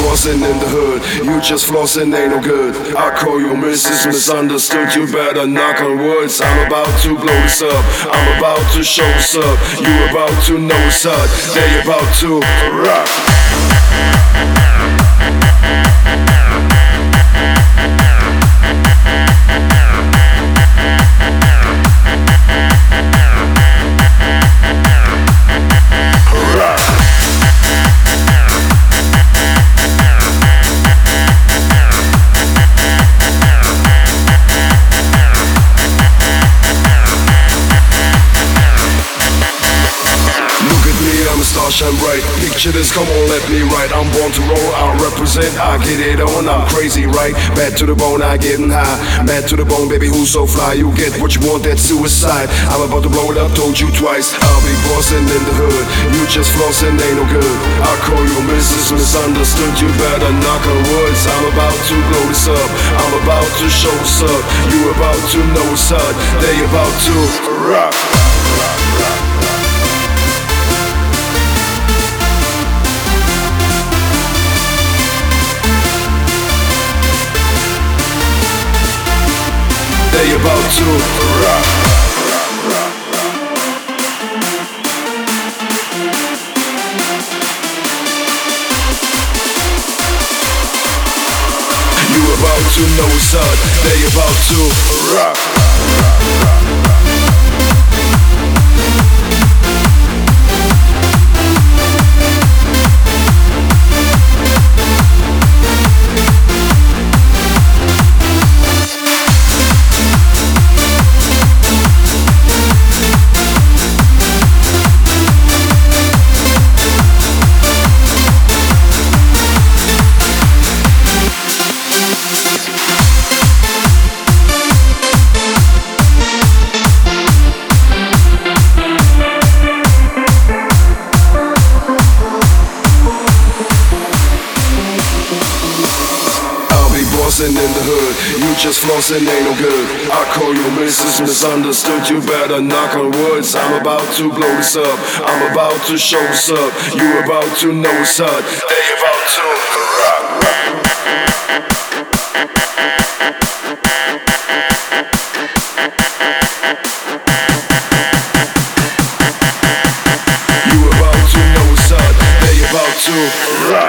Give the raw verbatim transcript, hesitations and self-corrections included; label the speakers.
Speaker 1: bossing in the hood, you just flossing ain't no good. I call you missus Misunderstood, you better knock on woods. I'm about to blow this up, I'm about to show what's up. You about to know what's up, they about to rock. Shine bright, picture this, come on, let me write. I'm born to roll, I'll represent, I get it on. I'm crazy, right? Bad to the bone, I getting high. Mad to the bone, baby, who's so fly? You get what you want, that's suicide. I'm about to blow it up, told you twice. I'll be bossing in the hood, you just flossing, ain't no good. I call you missus Misunderstood, you better knock on woods. I'm about to blow this up, I'm about to show what's up. You about to know what's up, they about to rock. They about to rock. You about to know what's up, they about to rock. In the hood, you just flossing ain't no good. I call you missus Misunderstood, you better knock on woods. I'm about to blow this up, I'm about to show what's up. You about to know what's up, they about to rock. You about to know what's up, they about to rock.